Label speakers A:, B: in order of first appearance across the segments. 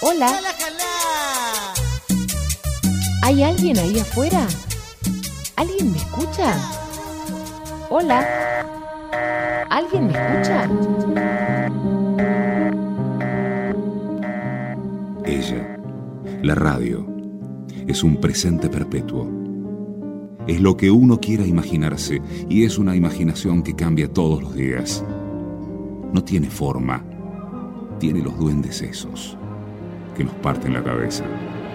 A: Hola. ¿Hay alguien ahí afuera? ¿Alguien me escucha? Hola. ¿Alguien me escucha?
B: Ella, la radio, es un presente perpetuo. Es lo que uno quiera imaginarse y es una imaginación que cambia todos los días. No tiene forma, tiene los duendes esos que nos parten la cabeza.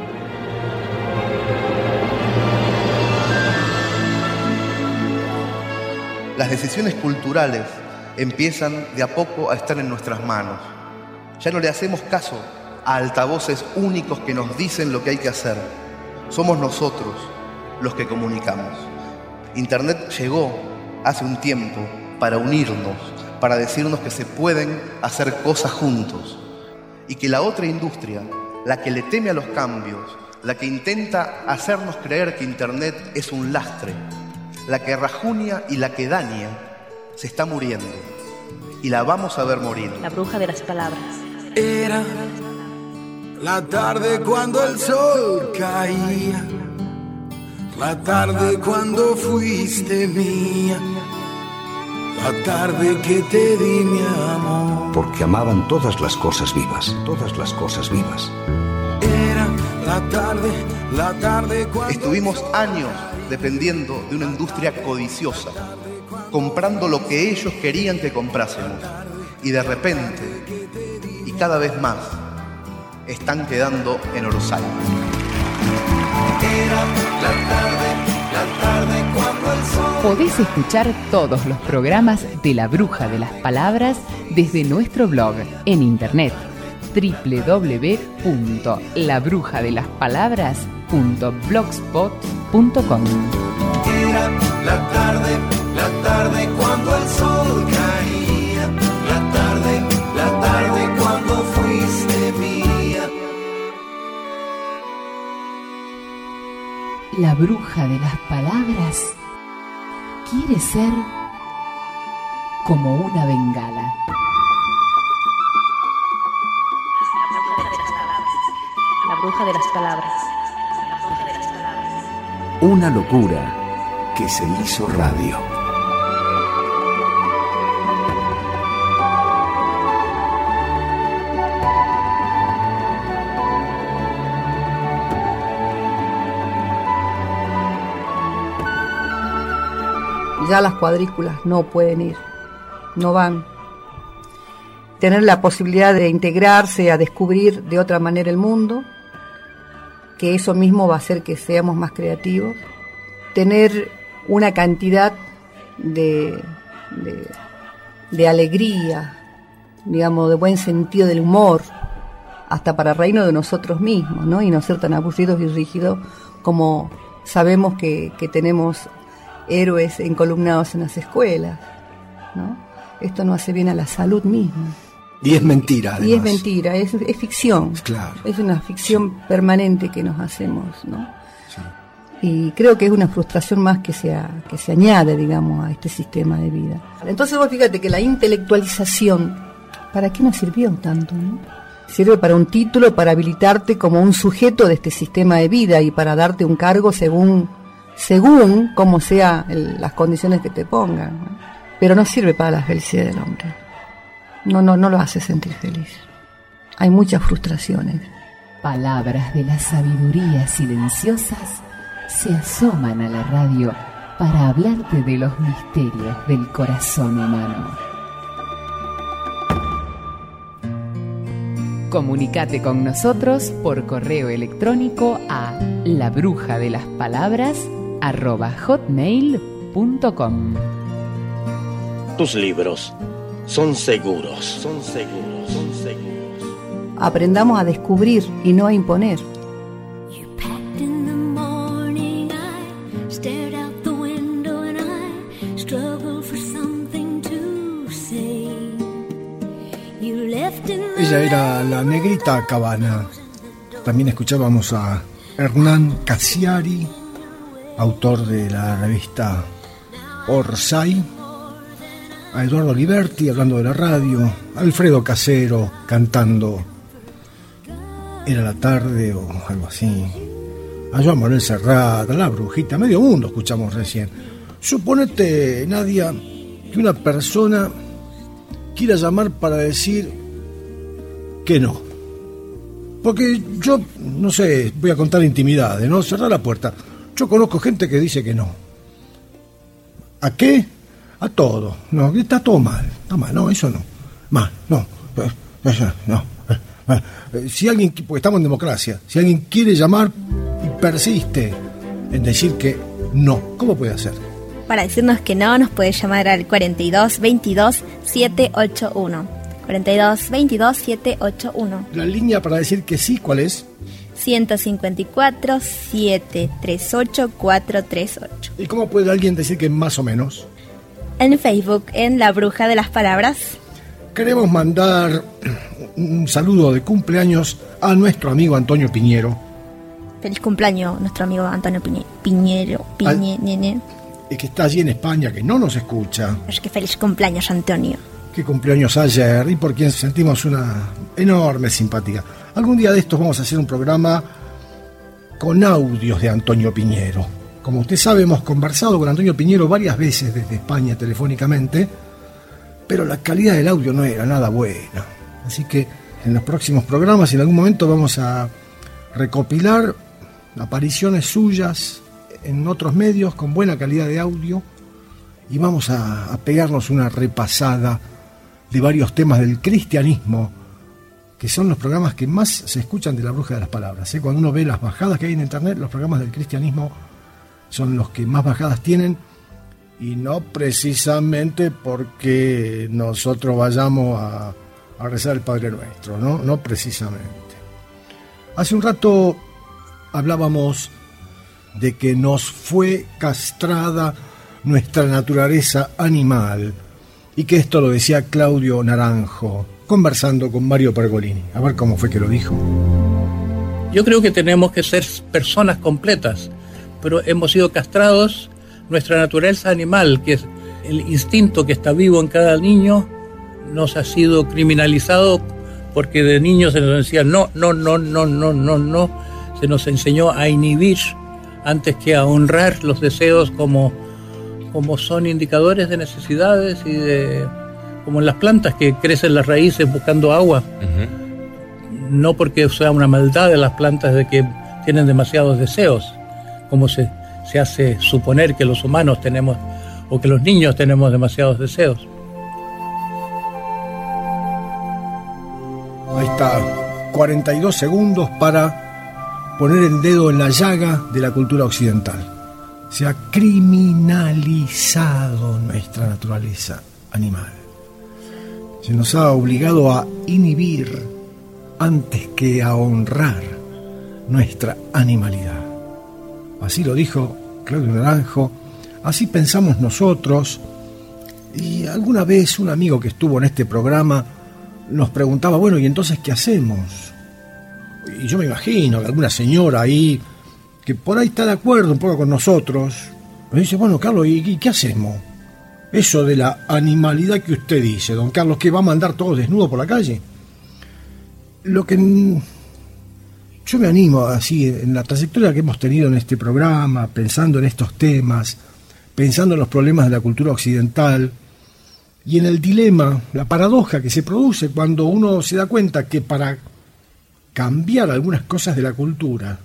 C: Las decisiones culturales empiezan de a poco a estar en nuestras manos. Ya no le hacemos caso a altavoces únicos que nos dicen lo que hay que hacer. Somos nosotros los que comunicamos. Internet llegó hace un tiempo para unirnos, para decirnos que se pueden hacer cosas juntos y que la otra industria, la que le teme a los cambios, la que intenta hacernos creer que Internet es un lastre, la que rajunia y la que daña, se está muriendo y la vamos a ver morir.
D: La bruja de las palabras.
E: Era la tarde cuando el sol caía, la tarde cuando fuiste mía, la tarde que te di mi amor.
F: Porque amaban todas las cosas vivas, todas las cosas vivas.
E: Era la tarde cuando...
C: Estuvimos años dependiendo de una industria codiciosa, comprando lo que ellos querían que comprásemos. Y de repente, y cada vez más, están quedando en Orsay.
E: Era la tarde cuando el sol...
A: Podés escuchar todos los programas de La Bruja de las Palabras desde nuestro blog en internet www.labrujadelaspalabras.blogspot.com.
E: Era la tarde cuando el sol caía, la tarde cuando fuiste mía.
A: La bruja de las palabras quiere ser como una bengala.
D: La bruja de las palabras.
F: Una locura que se hizo radio.
G: Ya las cuadrículas no pueden ir, no van. Tener la posibilidad de integrarse, a descubrir de otra manera el mundo, que eso mismo va a hacer que seamos más creativos. Tener una cantidad de alegría, digamos, de buen sentido del humor, hasta para reírnos de nosotros mismos, ¿no? Y no ser tan aburridos y rígidos como sabemos que tenemos héroes encolumnados en las escuelas, ¿no? Esto no hace bien a la salud misma.
H: Y es mentira, además.
G: Y es mentira, es ficción.
H: Claro.
G: Es una ficción permanente que nos hacemos, ¿no? Sí. Y creo que es una frustración más que se añade, digamos, a este sistema de vida. Entonces vos fíjate que la intelectualización, ¿para qué nos sirvió tanto, no? Sirve para un título, para habilitarte como un sujeto de este sistema de vida y para darte un cargo según como sean las condiciones que te pongan, ¿no? Pero no sirve para la felicidad del hombre. No lo hace sentir feliz. Hay muchas frustraciones.
A: Palabras de la sabiduría silenciosas se asoman a la radio para hablarte de los misterios del corazón humano. Comunicate con nosotros por correo electrónico a labrujadelaspalabras@hotmail.com.
I: Tus libros son seguros.
G: Aprendamos a descubrir y no a imponer.
H: Ella era la Negrita Cabana. También escuchábamos a Hernán Cassiari, autor de la revista Orsay, a Eduardo Liberti hablando de la radio, a Alfredo Casero cantando Era la tarde o algo así. A Joan Manuel Serrat, a La Brujita, medio mundo escuchamos recién. Suponete, Nadia, que una persona quiera llamar para decir que no. Porque yo, no sé, voy a contar intimidades, ¿no? Cerrar la puerta. Yo conozco gente que dice que no. ¿A qué? A todo. No, está todo mal. Está mal, no, eso no. Mal, no. No. Si alguien, porque estamos en democracia, si alguien quiere llamar y persiste en decir que no, ¿cómo puede hacer?
J: Para decirnos que no, nos puede llamar al 42 22 781. 42 22 781.
H: La línea para decir que sí, ¿cuál es?
J: 154 738 438.
H: ¿Y cómo puede alguien decir que más o menos?
J: En Facebook, en La Bruja de las Palabras.
H: Queremos mandar un saludo de cumpleaños a nuestro amigo Antonio Piñero.
J: Feliz cumpleaños, nuestro amigo Antonio Piñero.
H: Y que está allí en España, que no nos escucha.
J: Es que feliz cumpleaños, Antonio.
H: Que cumpleaños ayer y por quien sentimos una enorme simpatía. Algún día de estos vamos a hacer un programa con audios de Antonio Piñero. Como usted sabe, hemos conversado con Antonio Piñero varias veces desde España telefónicamente, pero la calidad del audio no era nada buena. Así que en los próximos programas, en algún momento, vamos a recopilar apariciones suyas en otros medios con buena calidad de audio y vamos a pegarnos una repasada de varios temas del cristianismo, que son los programas que más se escuchan de La Bruja de las Palabras. Cuando uno ve las bajadas que hay en internet, los programas del cristianismo son los que más bajadas tienen, y no precisamente porque nosotros vayamos a rezar el Padre Nuestro, no precisamente. Hace un rato hablábamos de que nos fue castrada nuestra naturaleza animal, y que esto lo decía Claudio Naranjo, conversando con Mario Pergolini. A ver cómo fue que lo dijo.
K: Yo creo que tenemos que ser personas completas, pero hemos sido castrados. Nuestra naturaleza animal, que es el instinto que está vivo en cada niño, nos ha sido criminalizado porque de niños se nos decía no. Se nos enseñó a inhibir antes que a honrar los deseos como son indicadores de necesidades y como en las plantas que crecen las raíces buscando agua. Uh-huh. No porque sea una maldad de las plantas de que tienen demasiados deseos, como se hace suponer que los humanos tenemos o que los niños tenemos demasiados deseos.
H: Ahí está, 42 segundos para poner el dedo en la llaga de la cultura occidental. Se ha criminalizado nuestra naturaleza animal. Se nos ha obligado a inhibir antes que a honrar nuestra animalidad. Así lo dijo Claudio Naranjo, así pensamos nosotros. Y alguna vez un amigo que estuvo en este programa nos preguntaba, bueno, ¿y entonces qué hacemos? Y yo me imagino que alguna señora ahí, que por ahí está de acuerdo un poco con nosotros, nos dice, bueno, Carlos, ¿y qué hacemos? Eso de la animalidad que usted dice, don Carlos, ¿que va a mandar todos desnudos por la calle? Lo que yo me animo, así, en la trayectoria que hemos tenido en este programa, pensando en estos temas, pensando en los problemas de la cultura occidental, y en el dilema, la paradoja que se produce cuando uno se da cuenta que para cambiar algunas cosas de la cultura,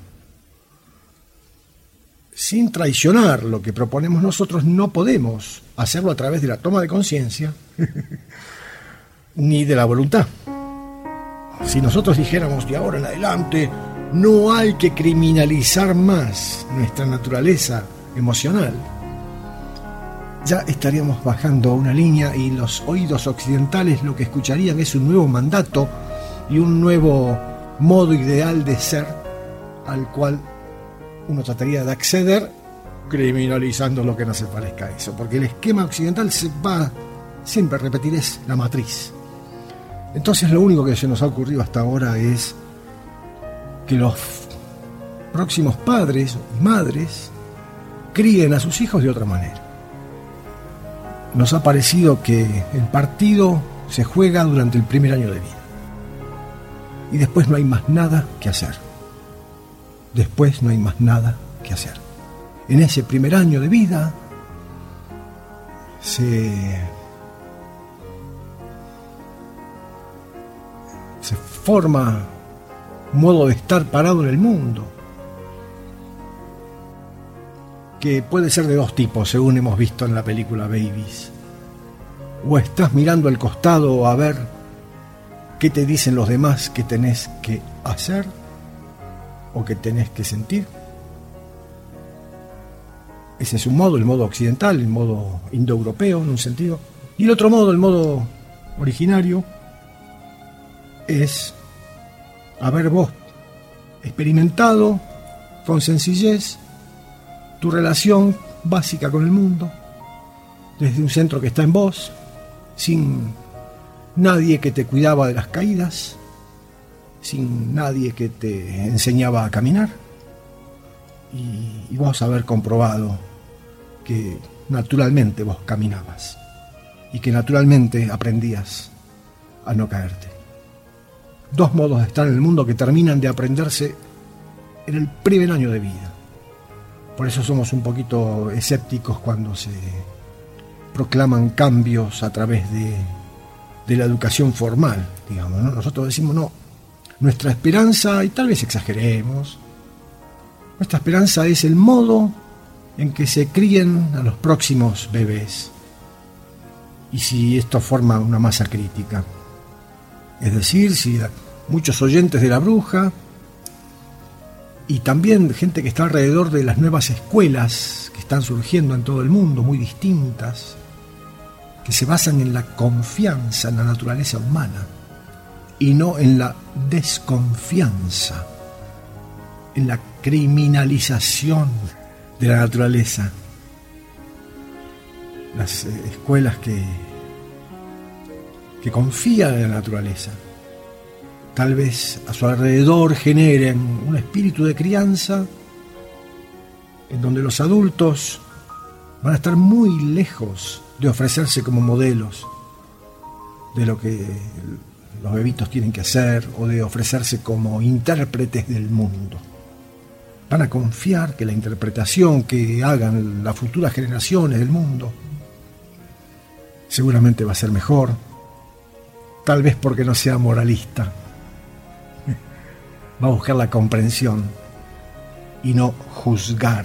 H: sin traicionar lo que proponemos nosotros, no podemos hacerlo a través de la toma de conciencia ni de la voluntad. Si nosotros dijéramos de ahora en adelante no hay que criminalizar más nuestra naturaleza emocional, ya estaríamos bajando una línea y los oídos occidentales lo que escucharían es un nuevo mandato y un nuevo modo ideal de ser al cual uno trataría de acceder criminalizando lo que no se parezca a eso, porque el esquema occidental se va siempre a repetir, es la matriz. Entonces lo único que se nos ha ocurrido hasta ahora es que los próximos padres y madres críen a sus hijos de otra manera. Nos ha parecido que el partido se juega durante el primer año de vida. y después no hay más nada que hacer. Después no hay más nada que hacer. En ese primer año de vida se forma un modo de estar parado en el mundo, que puede ser de dos tipos, según hemos visto en la película Babies. O estás mirando al costado a ver qué te dicen los demás que tenés que hacer o que tenés que sentir. Ese es un modo, el modo occidental, el modo indoeuropeo en un sentido. Y el otro modo, el modo originario, es haber vos experimentado con sencillez tu relación básica con el mundo, desde un centro que está en vos, sin nadie que te cuidaba de las caídas, sin nadie que te enseñaba a caminar, y vos haber comprobado que naturalmente vos caminabas y que naturalmente aprendías a no caerte. Dos modos de estar en el mundo que terminan de aprenderse en el primer año de vida. Por eso somos un poquito escépticos cuando se proclaman cambios a través de la educación formal, digamos, ¿no? Nosotros decimos, no, nuestra esperanza, y tal vez exageremos, nuestra esperanza es el modo en que se críen a los próximos bebés. Y si esto forma una masa crítica, es decir, si muchos oyentes de La Bruja y también gente que está alrededor de las nuevas escuelas que están surgiendo en todo el mundo, muy distintas, que se basan en la confianza en la naturaleza humana y no en la desconfianza, en la criminalización de la naturaleza. Las escuelas que confían en la naturaleza, tal vez a su alrededor generen un espíritu de crianza en donde los adultos van a estar muy lejos de ofrecerse como modelos de lo que los bebitos tienen que hacer o de ofrecerse como intérpretes del mundo. Van a confiar que la interpretación que hagan las futuras generaciones del mundo seguramente va a ser mejor, tal vez porque no sea moralista. Va a buscar la comprensión y no juzgar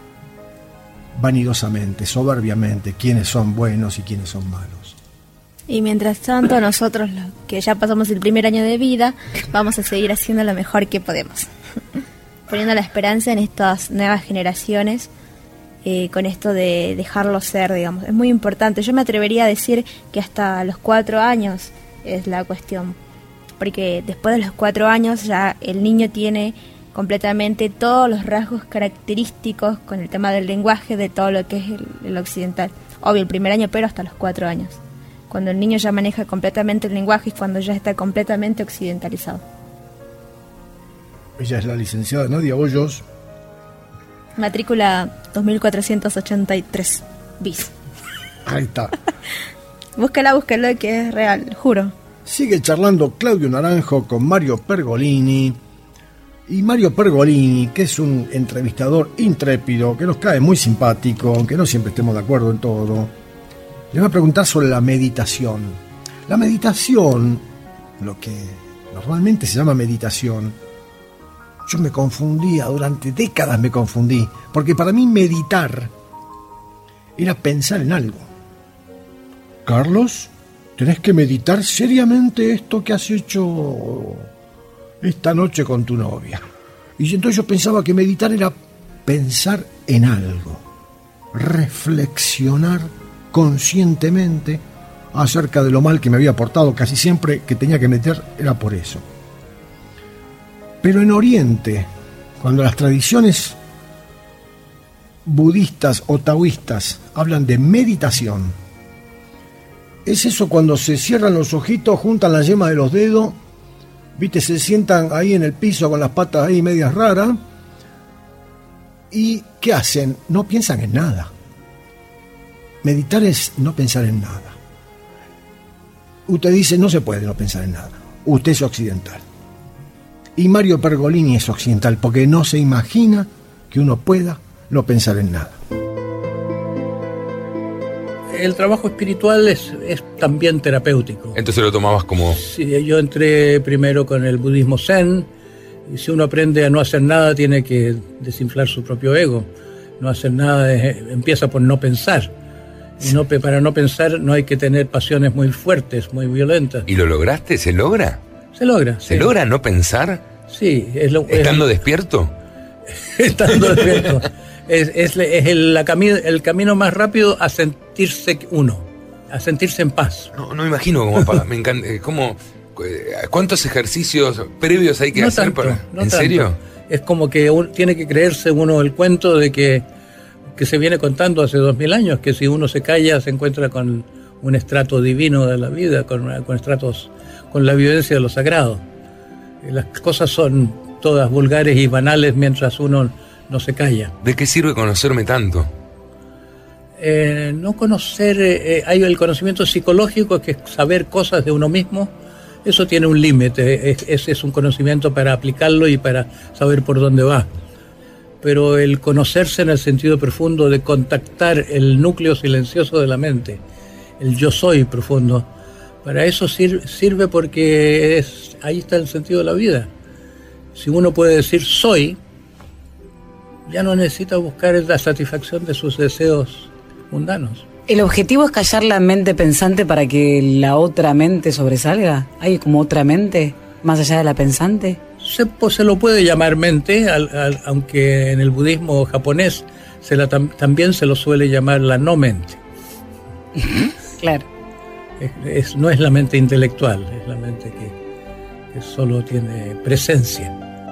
H: vanidosamente, soberbiamente, quiénes son buenos y quiénes son malos.
J: Y mientras tanto, nosotros, los que ya pasamos el primer año de vida, vamos a seguir haciendo lo mejor que podemos, poniendo la esperanza en estas nuevas generaciones, con esto de dejarlo ser, digamos. Es muy importante. Yo me atrevería a decir que hasta los 4 años es la cuestión, porque después de los 4 años ya el niño tiene completamente todos los rasgos característicos con el tema del lenguaje de todo lo que es el occidental. Obvio, el primer año, pero hasta los 4 años. Cuando el niño ya maneja completamente el lenguaje y cuando ya está completamente occidentalizado.
H: Ella es la licenciada Nadia Hoyos.
J: Matrícula 2483 bis.
H: Ahí está.
J: Búscala, que es real, juro.
H: Sigue charlando Claudio Naranjo con Mario Pergolini. Y Mario Pergolini, que es un entrevistador intrépido, que nos cae muy simpático, aunque no siempre estemos de acuerdo en todo, le va a preguntar sobre la meditación. La meditación, lo que normalmente se llama meditación, yo me confundía, durante décadas me confundí, porque para mí meditar era pensar en algo. Carlos, tenés que meditar seriamente esto que has hecho esta noche con tu novia. Y entonces yo pensaba que meditar era pensar en algo, reflexionar conscientemente acerca de lo mal que me había portado. Casi siempre que tenía que meditar era por eso. Pero en Oriente, cuando las tradiciones budistas o taoístas hablan de meditación, es eso cuando se cierran los ojitos, juntan la yema de los dedos, viste, se sientan ahí en el piso con las patas ahí medias raras, y ¿qué hacen? No piensan en nada. Meditar es no pensar en nada. Usted dice, no se puede no pensar en nada. Usted es occidental. Y Mario Pergolini es occidental, porque no se imagina que uno pueda no pensar en nada.
K: El trabajo espiritual es también terapéutico.
L: Entonces lo tomabas como...
K: Sí, yo entré primero con el budismo zen, y si uno aprende a no hacer nada, tiene que desinflar su propio ego. No hacer nada empieza por no pensar. Y para no pensar no hay que tener pasiones muy fuertes, muy violentas.
L: ¿Y lo lograste? ¿Se logra?
K: Se logra.
L: ¿Se logra no pensar?
K: Sí.
L: ¿Estando despierto?
K: Estando despierto. Es el camino más rápido a sentirse uno, a sentirse en paz.
L: No imagino cómo me encanta. ¿Cuántos ejercicios previos hay que hacer para? ¿En serio?
K: Es como que tiene que creerse uno el cuento de que se viene contando hace 2000 años, que si uno se calla se encuentra con un estrato divino de la vida, con estratos, con la vivencia de lo sagrado. Las cosas son todas vulgares y banales mientras uno no se calla.
L: ¿De qué sirve conocerme tanto?
K: No conocer, hay el conocimiento psicológico, que es saber cosas de uno mismo. Eso tiene un límite, ese es un conocimiento para aplicarlo y para saber por dónde va. Pero el conocerse en el sentido profundo de contactar el núcleo silencioso de la mente, el yo soy profundo, para eso sirve, porque ahí está el sentido de la vida. Si uno puede decir soy, ya no necesita buscar la satisfacción de sus deseos mundanos.
M: ¿El objetivo es callar la mente pensante para que la otra mente sobresalga? ¿Hay como otra mente más allá de la pensante?
K: Se lo puede llamar mente, aunque en el budismo japonés también se lo suele llamar la no mente.
M: Claro.
K: No es la mente intelectual, es la mente que solo tiene presencia.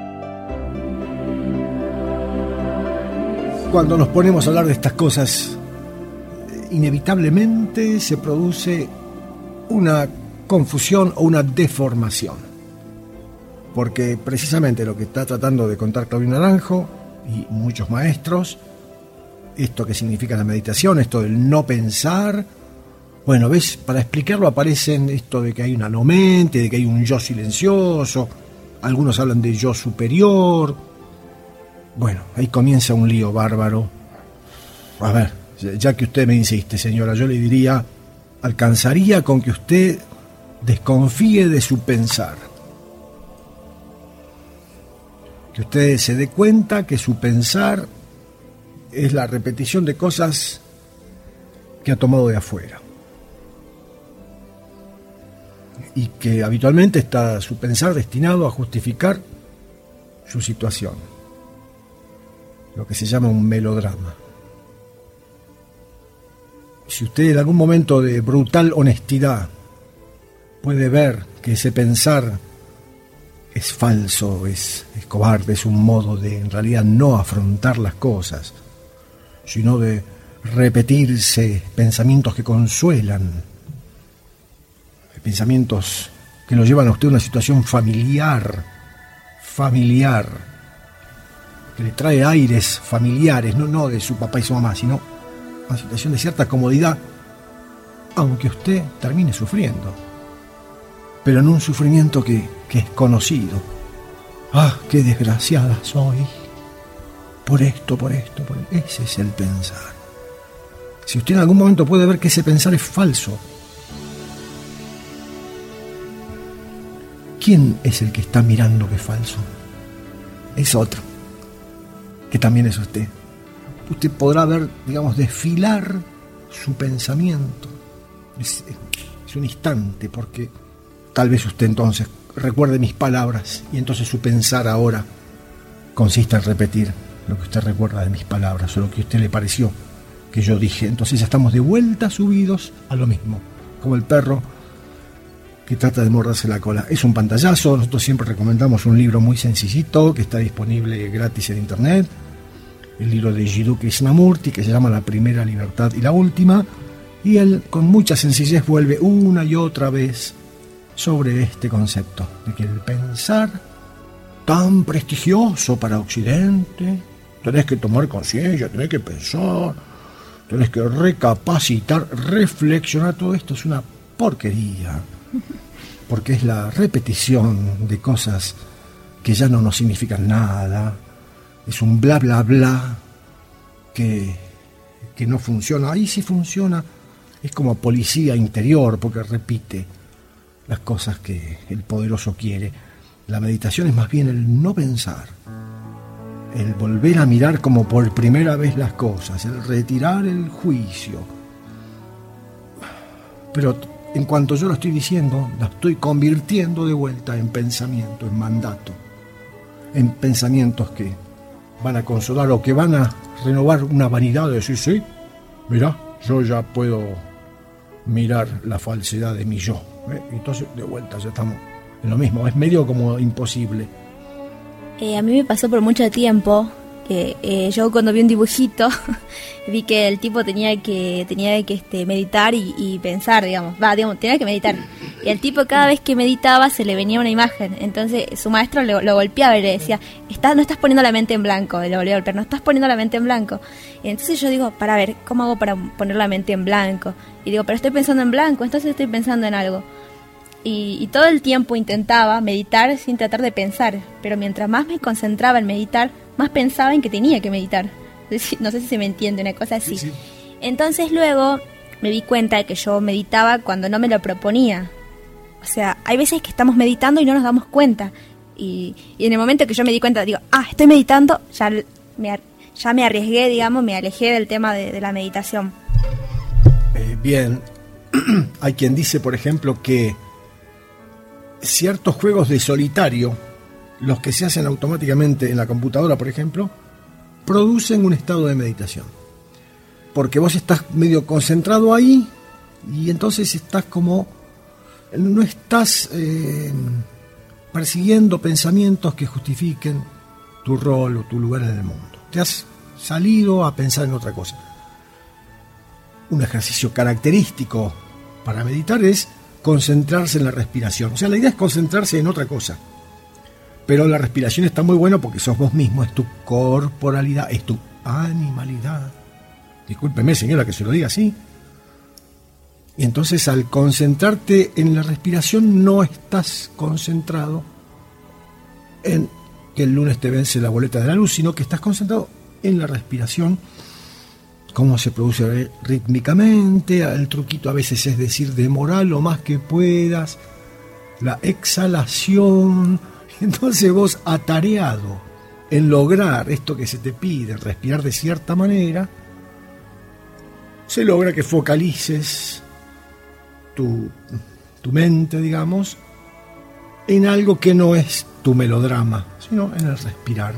H: Cuando nos ponemos a hablar de estas cosas, inevitablemente se produce una confusión o una deformación. Porque precisamente lo que está tratando de contar Claudio Naranjo y muchos maestros, esto que significa la meditación, esto del no pensar, bueno, ves, para explicarlo aparecen esto de que hay una no mente, de que hay un yo silencioso, algunos hablan de yo superior. Bueno, ahí comienza un lío bárbaro. A ver, ya que usted me insiste, señora, yo le diría, alcanzaría con que usted desconfíe de su pensar. Que usted se dé cuenta que su pensar es la repetición de cosas que ha tomado de afuera. Y que habitualmente está su pensar destinado a justificar su situación. Lo que se llama un melodrama. Si usted en algún momento de brutal honestidad puede ver que ese pensar es falso, es cobarde, es un modo de en realidad no afrontar las cosas, sino de repetirse pensamientos que consuelan, pensamientos que lo llevan a usted a una situación familiar, que le trae aires familiares, no de su papá y su mamá, sino una situación de cierta comodidad, aunque usted termine sufriendo, pero en un sufrimiento que es conocido. ¡Ah, qué desgraciada soy! Por esto. Ese es el pensar. Si usted en algún momento puede ver que ese pensar es falso, ¿quién es el que está mirando que es falso? Es otro, que también es usted. Usted podrá ver, digamos, desfilar su pensamiento. Es un instante, porque tal vez usted entonces recuerde mis palabras y entonces su pensar ahora consiste en repetir lo que usted recuerda de mis palabras o lo que a usted le pareció que yo dije. Entonces ya estamos de vuelta subidos a lo mismo, como el perro que trata de morderse la cola. Es un pantallazo. Nosotros siempre recomendamos un libro muy sencillito que está disponible gratis en internet, el libro de Jiddu Krishnamurti, que se llama La Primera Libertad y la Última, y él con mucha sencillez vuelve una y otra vez sobre este concepto de que el pensar, tan prestigioso para Occidente, tenés que tomar conciencia, tenés que pensar, tenés que recapacitar, reflexionar. Todo esto es una porquería, porque es la repetición de cosas que ya no nos significan nada, es un bla bla bla que no funciona. Ahí sí funciona, es como policía interior, porque repite las cosas que el poderoso quiere. La meditación es más bien el no pensar, el volver a mirar como por primera vez las cosas, el retirar el juicio. Pero en cuanto yo lo estoy diciendo, la estoy convirtiendo de vuelta en pensamiento, en mandato, en pensamientos que van a consolar o que van a renovar una vanidad de decir, sí, mirá, yo ya puedo mirar la falsedad de mi yo. Entonces, de vuelta, ya estamos en lo mismo. Es medio como imposible.
J: A mí me pasó por mucho tiempo que yo cuando vi un dibujito vi que el tipo tenía que meditar y pensar, digamos, tenía que meditar. Y el tipo cada vez que meditaba se le venía una imagen. Entonces su maestro lo golpeaba y le decía, no estás poniendo la mente en blanco. Y lo volvía a golpear, no estás poniendo la mente en blanco. Y entonces yo digo, para ver, ¿cómo hago para poner la mente en blanco? Y digo, pero estoy pensando en blanco, entonces estoy pensando en algo. Y todo el tiempo intentaba meditar sin tratar de pensar, pero mientras más me concentraba en meditar, más pensaba en que tenía que meditar. No sé si se me entiende, una cosa así. Sí. Entonces luego me di cuenta de que yo meditaba cuando no me lo proponía. O sea, hay veces que estamos meditando y no nos damos cuenta. Y en el momento que yo me di cuenta, digo, estoy meditando, ya me arriesgué, digamos, me alejé del tema de la meditación.
H: Bien, hay quien dice, por ejemplo, que ciertos juegos de solitario, los que se hacen automáticamente en la computadora, por ejemplo, producen un estado de meditación. Porque vos estás medio concentrado ahí y entonces estás como... no estás persiguiendo pensamientos que justifiquen tu rol o tu lugar en el mundo. Te has salido a pensar en otra cosa. Un ejercicio característico para meditar es concentrarse en la respiración. O sea, la idea es concentrarse en otra cosa. Pero la respiración está muy buena porque sos vos mismo, es tu corporalidad, es tu animalidad. Discúlpeme, señora, que se lo diga así. Y entonces, al concentrarte en la respiración, no estás concentrado en que el lunes te vence la boleta de la luz, sino que estás concentrado en la respiración, cómo se produce rítmicamente. El truquito a veces es decir, demorá lo más que puedas, la exhalación. Entonces vos, atareado en lograr esto que se te pide, respirar de cierta manera, se logra que focalices tu mente, digamos, en algo que no es tu melodrama, sino en el respirar.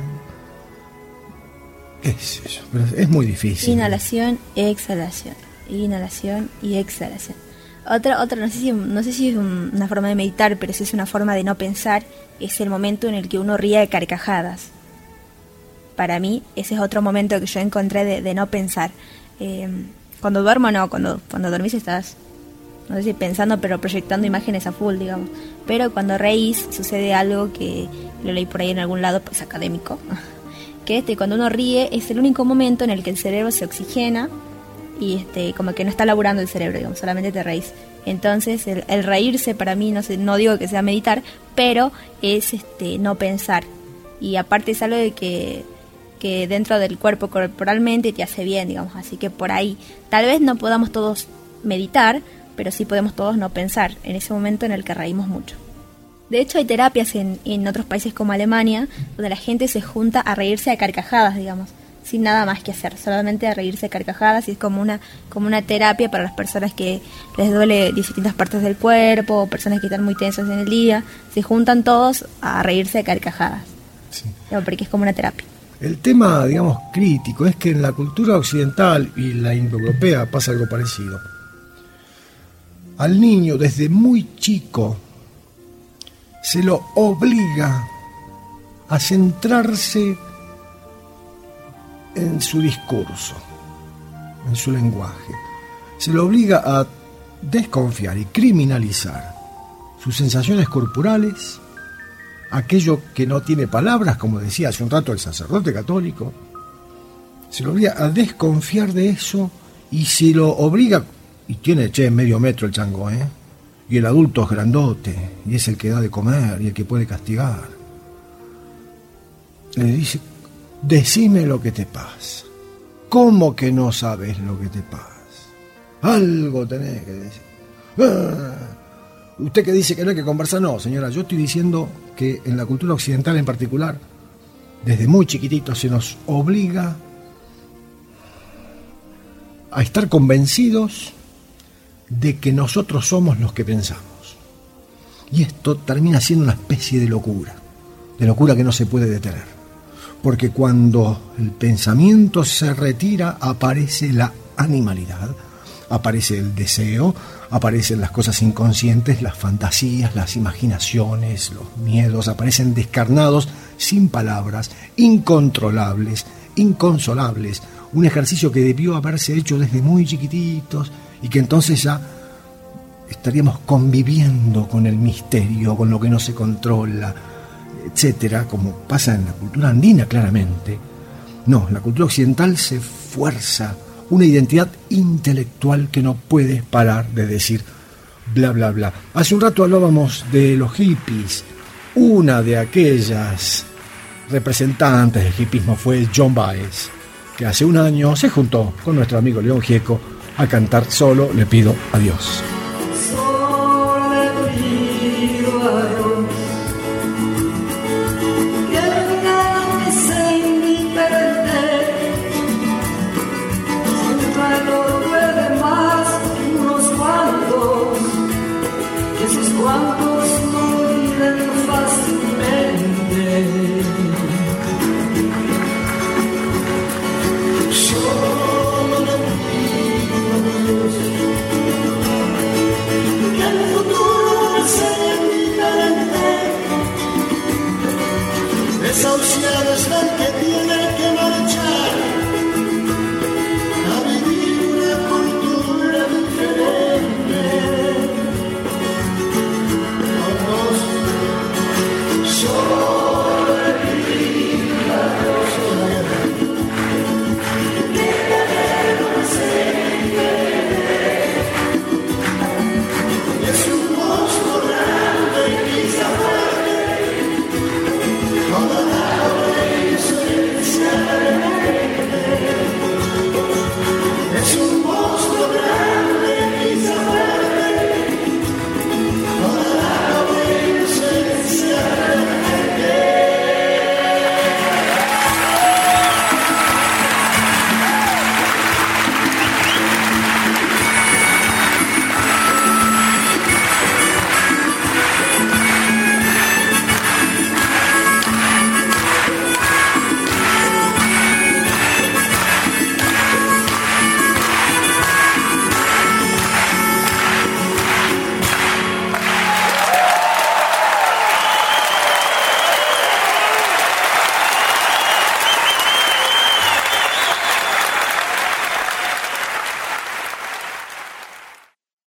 H: ¿Qué es eso? Pero es muy difícil.
J: Inhalación, exhalación. Inhalación y exhalación. Otra no sé si es una forma de meditar, pero si es una forma de no pensar, es el momento en el que uno ríe de carcajadas. Para mí, ese es otro momento que yo encontré de no pensar. Cuando duermo, no. Cuando dormís estás, no sé si pensando, pero proyectando imágenes a full, digamos. Pero cuando reís, sucede algo que lo leí por ahí en algún lado, pues académico, que cuando uno ríe es el único momento en el que el cerebro se oxigena y como que no está laburando el cerebro, digamos, solamente te reís. Entonces el reírse para mí, no digo que sea meditar, pero es no pensar. Y aparte es algo de que dentro del cuerpo corporalmente te hace bien, digamos. Así que por ahí tal vez no podamos todos meditar, pero sí podemos todos no pensar en ese momento en el que reímos mucho. De hecho hay terapias en otros países como Alemania donde la gente se junta a reírse a carcajadas, digamos, sin nada más que hacer, solamente a reírse a carcajadas, y es como una terapia para las personas que les duele distintas partes del cuerpo, o personas que están muy tensas en el día, se juntan todos a reírse a carcajadas, sí. Porque es como una terapia.
H: El tema, digamos, crítico es que en la cultura occidental y la indoeuropea pasa algo parecido. Al niño desde muy chico se lo obliga a centrarse en su discurso, en su lenguaje. Se lo obliga a desconfiar y criminalizar sus sensaciones corporales, aquello que no tiene palabras, como decía hace un rato el sacerdote católico. Se lo obliga a desconfiar de eso y se lo obliga, y tiene medio metro el chango, y el adulto es grandote y es el que da de comer y el que puede castigar. le dice, decime lo que te pasa. ¿Cómo que no sabes lo que te pasa? Algo tenés que decir. Usted que dice que no hay que conversar, no, señora, yo estoy diciendo que en la cultura occidental en particular, desde muy chiquitito se nos obliga a estar convencidos de que nosotros somos los que pensamos. Y esto termina siendo una especie de locura que no se puede detener. Porque cuando el pensamiento se retira, aparece la animalidad, aparece el deseo, aparecen las cosas inconscientes, las fantasías, las imaginaciones, los miedos, aparecen descarnados, sin palabras, incontrolables, inconsolables. Un ejercicio que debió haberse hecho desde muy chiquititos y que entonces ya estaríamos conviviendo con el misterio, con lo que no se controla, etcétera, como pasa en la cultura andina claramente. No, la cultura occidental se fuerza una identidad intelectual que no puede parar de decir bla, bla, bla. Hace un rato hablábamos de los hippies. Una de aquellas representantes del hippismo fue Joan Baez, que hace un año se juntó con nuestro amigo León Gieco a cantar Solo le pido a Dios.